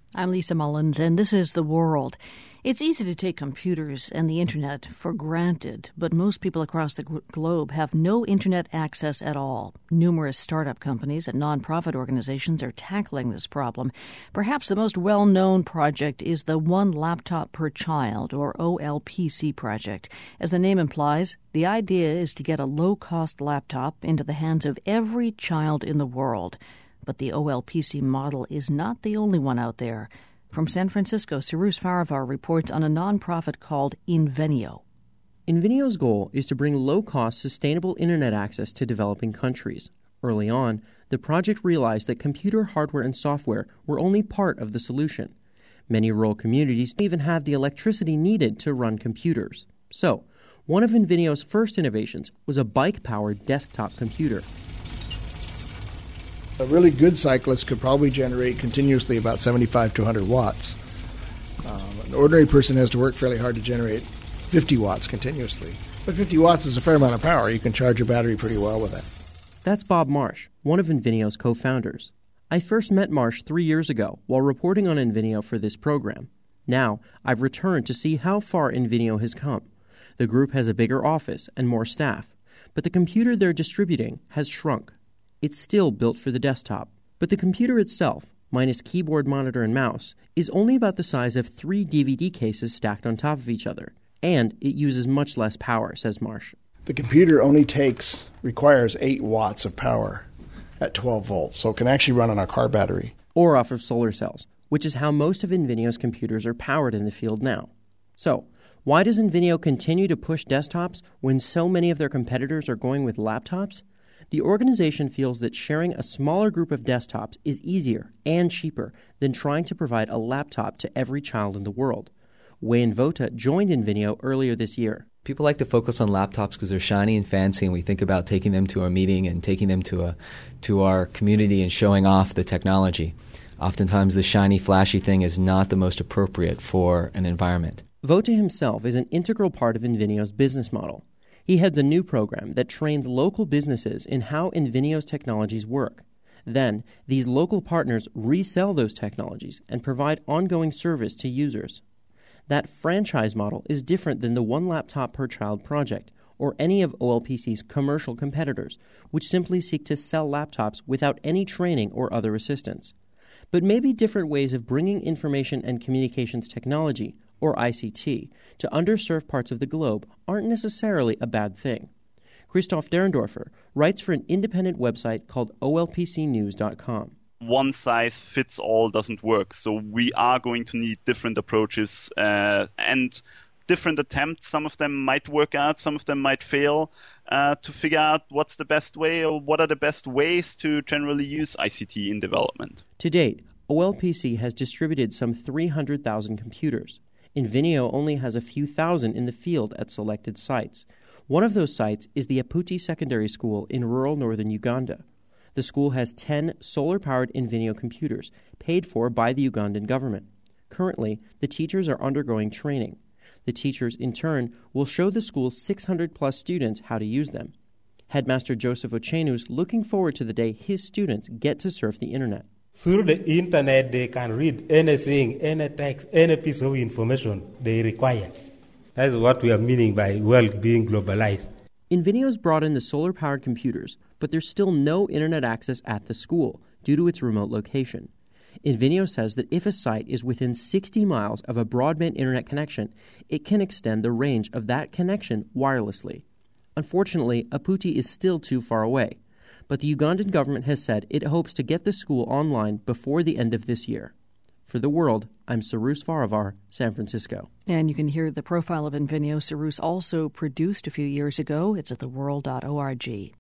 I'm Lisa Mullins, and this is The World. It's easy to take computers and the Internet for granted, but most people across the globe have no Internet access at all. Numerous startup companies and nonprofit organizations are tackling this problem. Perhaps the most well-known project is the One Laptop Per Child, or OLPC project. As the name implies, the idea is to get a low-cost laptop into the hands of every child in the world. But the OLPC model is not the only one out there. From San Francisco, Cyrus Farivar reports on a nonprofit called Invenio. Invenio's goal is to bring low-cost, sustainable Internet access to developing countries. Early on, the project realized that computer hardware and software were only part of the solution. Many rural communities don't even have the electricity needed to run computers. So, one of Invenio's first innovations was a bike-powered desktop computer. A really good cyclist could probably generate continuously about 75 to 100 watts. An ordinary person has to work fairly hard to generate 50 watts continuously. But 50 watts is a fair amount of power. You can charge your battery pretty well with it. That's Bob Marsh, one of Invenio's co-founders. I first met Marsh 3 years ago while reporting on Invenio for this program. Now, I've returned to see how far Invenio has come. The group has a bigger office and more staff, but the computer they're distributing has shrunk. It's still built for the desktop, but the computer itself, minus keyboard, monitor, and mouse, is only about the size of 3 DVD cases stacked on top of each other, and it uses much less power, says Marsh. The computer only requires 8 watts of power at 12 volts, so it can actually run on a car battery. Or off of solar cells, which is how most of Invenio's computers are powered in the field now. So, why does Invenio continue to push desktops when so many of their competitors are going with laptops? The organization feels that sharing a smaller group of desktops is easier and cheaper than trying to provide a laptop to every child in the world. Wayne Vota joined Invenio earlier this year. People like to focus on laptops because they're shiny and fancy, and we think about taking them to our meeting and taking them to our community and showing off the technology. Oftentimes, the shiny, flashy thing is not the most appropriate for an environment. Vota himself is an integral part of Invenio's business model. He heads a new program that trains local businesses in how Invenio's technologies work. Then, these local partners resell those technologies and provide ongoing service to users. That franchise model is different than the One Laptop Per Child project or any of OLPC's commercial competitors, which simply seek to sell laptops without any training or other assistance. But maybe different ways of bringing information and communications technology, or ICT, to underserved parts of the globe aren't necessarily a bad thing. Christoph Derendorfer writes for an independent website called olpcnews.com. One size fits all doesn't work, so we are going to need different approaches and different attempts. Some of them might work out, some of them might fail, to figure out what's the best way or what are the best ways to generally use ICT in development. To date, OLPC has distributed some 300,000 computers. Invenio only has a few thousand in the field at selected sites. One of those sites is the Aputi Secondary School in rural northern Uganda. The school has 10 solar-powered Invenio computers, paid for by the Ugandan government. Currently, the teachers are undergoing training. The teachers, in turn, will show the school's 600-plus students how to use them. Headmaster Joseph Ochenu is looking forward to the day his students get to surf the Internet. Through the Internet, they can read anything, any text, any piece of information they require. That's what we are meaning by world being globalized. Invenio's brought in the solar-powered computers, but there's still no Internet access at the school due to its remote location. Invenio says that if a site is within 60 miles of a broadband Internet connection, it can extend the range of that connection wirelessly. Unfortunately, Aputi is still too far away. But the Ugandan government has said it hopes to get the school online before the end of this year. For The World, I'm Cyrus Farivar, San Francisco. And you can hear the profile of Invenio Cyrus also produced a few years ago. It's at theworld.org.